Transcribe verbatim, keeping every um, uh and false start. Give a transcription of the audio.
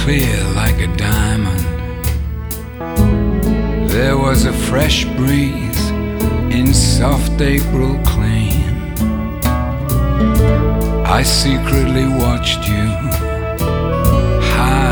clear like a diamond. There was a fresh breeze in soft April clean. I secretly watched you